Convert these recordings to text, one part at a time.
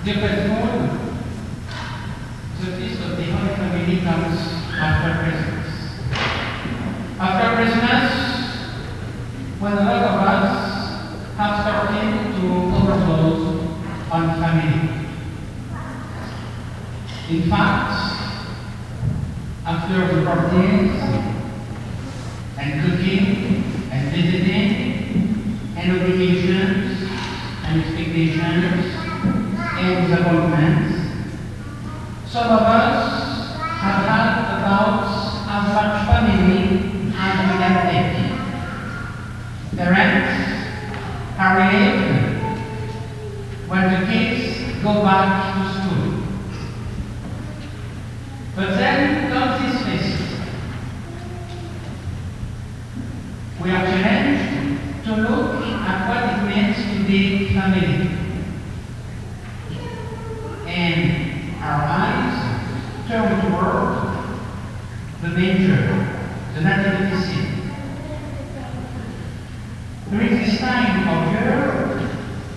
Dear Pastor, the feast of the Holy Family comes after Christmas. After Christmas, when a lot of us have started to overload on family. In fact, after the parties and cooking and visiting and obligations and expectations and disappointments, some of us have had about as much family as we can take. Parents are relieved when the kids go back to school. But then comes this feast. We are challenged to look at what it means to be family. And our eyes turn toward the manger, the nativity scene. During this time of year,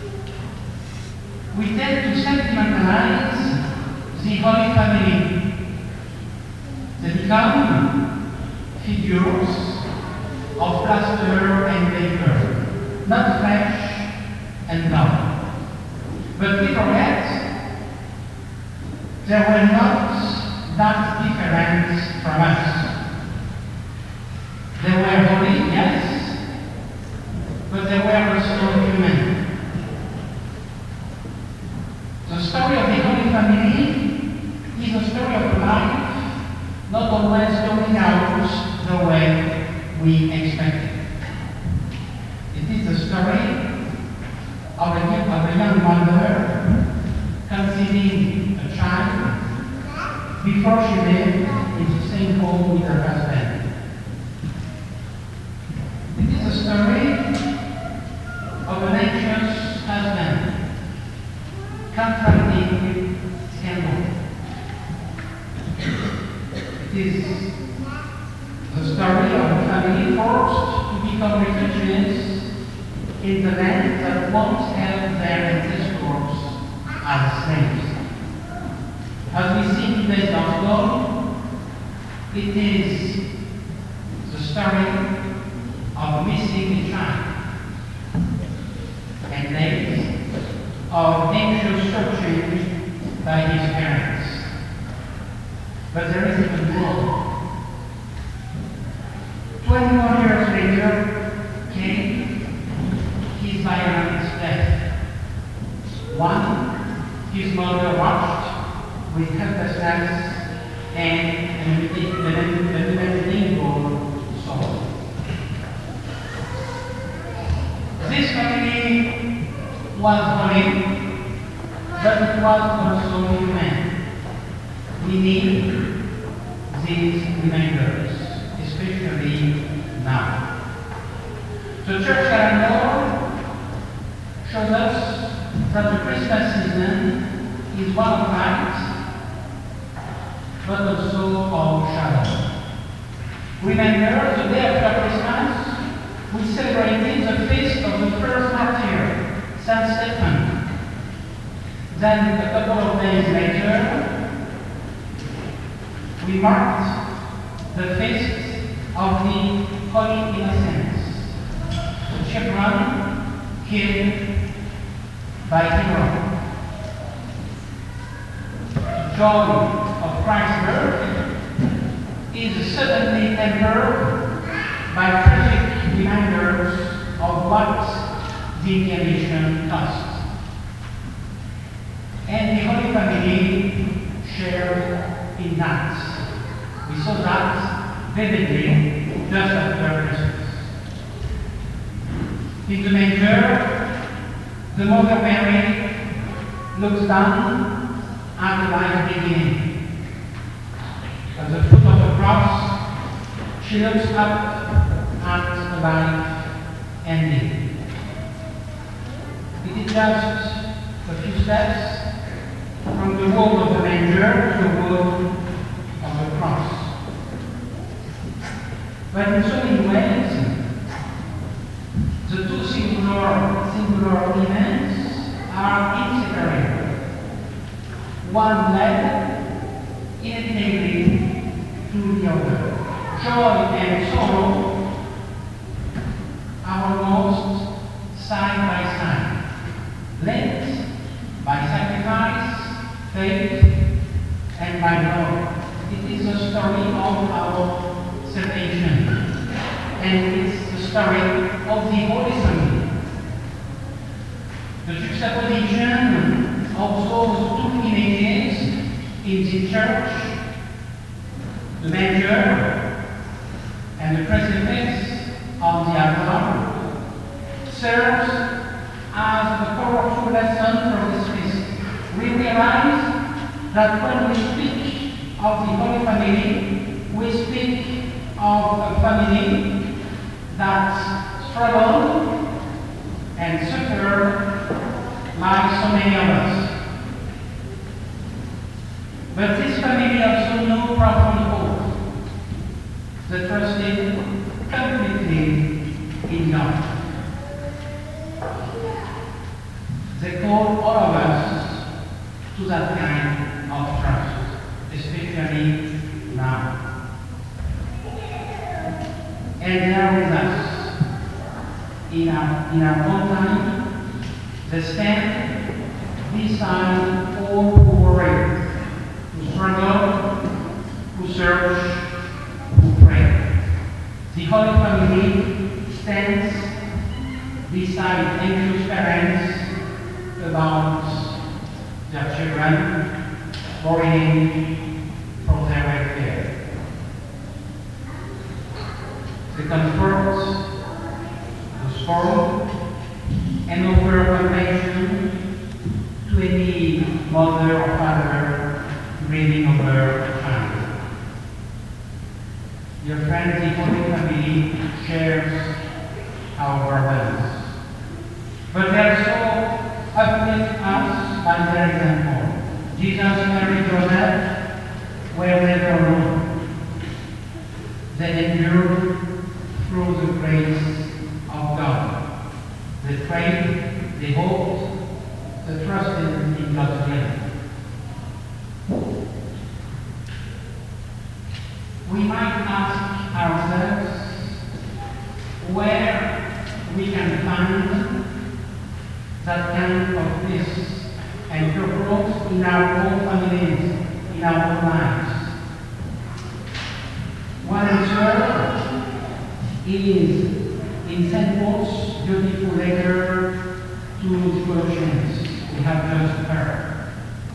we tend to sentimentalize the Holy Family. They become figures of plaster and paper, not flesh and blood. But we forget they were not that different from us. They were holy, yes, but they were also human. The story of the Holy Family is a story of life, not always turning out the way we expected. It is the story of a young mother conceiving a child before she lived in the same home with her husband. It is a story of an anxious husband confronting scandal. It is the story of a family forced to become refugees in the land that once held their ancestors as slaves. As we see in today's gospel, it is the story of missing a child and days of anxious searching by his parents. But there is even more. 21 years later came his violent death. One his mother watched with helplessness and an unbelievable sorrow. This family was holy, but it was also human. We need these reminders, especially now. The church calendar shows us that the Christmas season is one of light, but also of shadow. Remember, the day after Christmas, we celebrated the feast of the first martyr, Saint Stephen. Then, a couple of days later, we marked the feast of the Holy Innocents, the children killed by Herod. The joy of Christ's birth is suddenly tempered by tragic reminders of what the incarnation cost. And the Holy Family shared in that. We saw that vividly just after Christmas. In the manger, the Mother Mary looks down at the life beginning. At the foot of the cross, she looks up at the life ending. It is just a few steps from the wood of the manger to the wood of the cross. But in so many ways, the two singular events are inseparable. one led inevitably to the other. Joy and sorrow are almost side by side, linked by sacrifice, faith, and by love. It is the story of our salvation, and it's the story of the Holy Family. The juxtaposition of those two images in the church, the manger and the crucifix on the altar, serves as a powerful lesson for this feast. We realize that when we speak of the Holy Family, we speak of a family that struggled and suffered like so many of us. But this family also knew profound hope, that trusted completely in God. They call all of us to that kind of trust, especially now. And they are with us in our own time. They stand beside all who worry, who struggle, who search, who pray. The Holy Family stands beside anxious parents about their children, worrying for their welfare. They comfort, the sorrow, and offer compassion to any mother or father grieving over a child. Your friends, the Holy Family shares our burdens, but they also uplift us by their example. Jesus, Mary, Joseph were never alone. They endured through the grace of God. They prayed, they hoped, they trusted in God's will. We might ask ourselves where we can find that kind of peace and purpose in our own families, in our own lives. One answer is in St. Paul's beautiful letter to the Colossians we have just heard.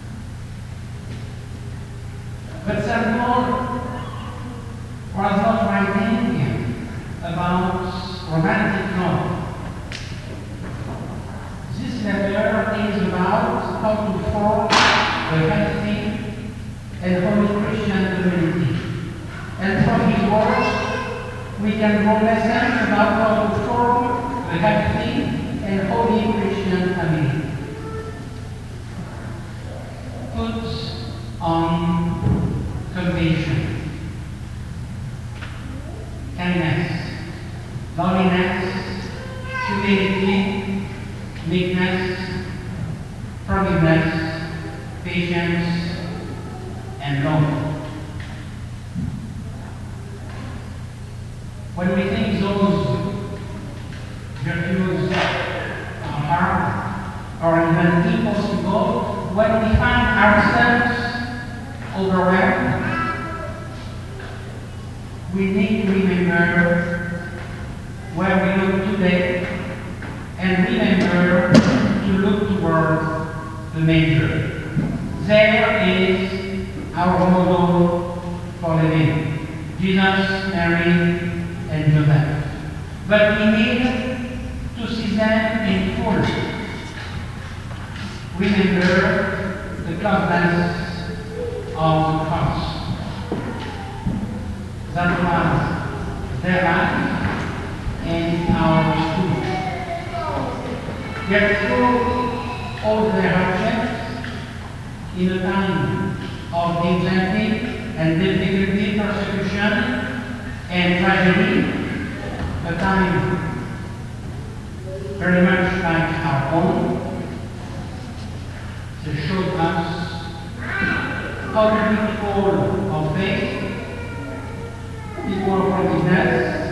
But St. Paul was not writing about romantic love. This letter is about how to form a healthy and holy Christian community. And from his words, we can draw lessons about how to form a healthy and holy Christian family. Put on compassion, kindness, loneliness, humility, meekness, forgiveness, patience, and love. When we think those virtues are hard or even impossible, when we find ourselves overwhelmed, we need to remember where we look today and remember to look toward the manger. There is our model for living, Jesus, Mary, and Joseph. But we need to see them in full. Remember the closeness of the cross. That was their life and ours too. Yet through all their hardships, in a time of anxiety and difficulty, persecution, and tragedy, a time very much like our own, they showed us elderly people of faith, people of forgiveness,